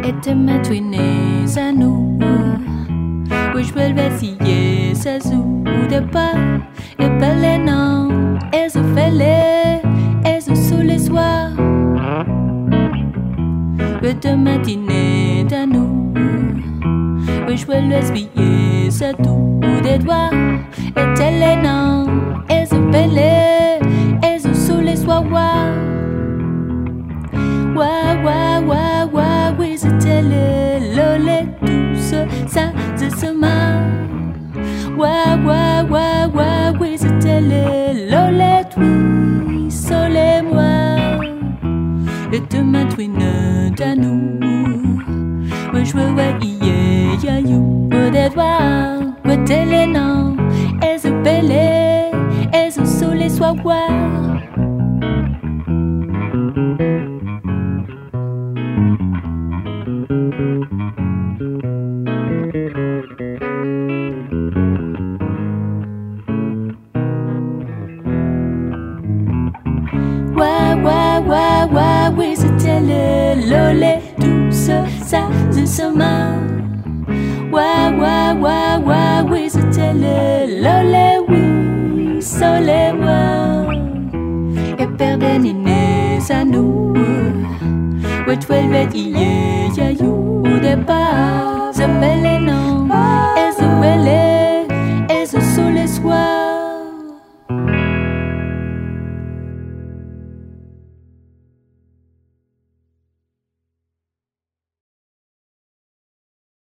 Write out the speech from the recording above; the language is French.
et te mettre à nous. Oui, je veux le vestier, ça zou de pas, et pas les noms, et se fait les, et se sous les soirs. Et te matinée à nous. Oui, je veux le vestier, ça tout des doigts, et te les noms, et se fait les, et se sous les soirs. Oui, c'était le lolé, tout ça, c'est ce mal. Oui, c'était le lolé, oui, soleil, moi. Et te mettre à nous. Oui, je veux y you, des doigts, oui, t'es les noms, et se pelé, et se sous les soirs. Oui, c'était le lolé, tout ça, c'est ce mal. Oui, c'était le lolé, oui, soleil, et perdre nez à nous. Oui, tu veux le y a you, des pas.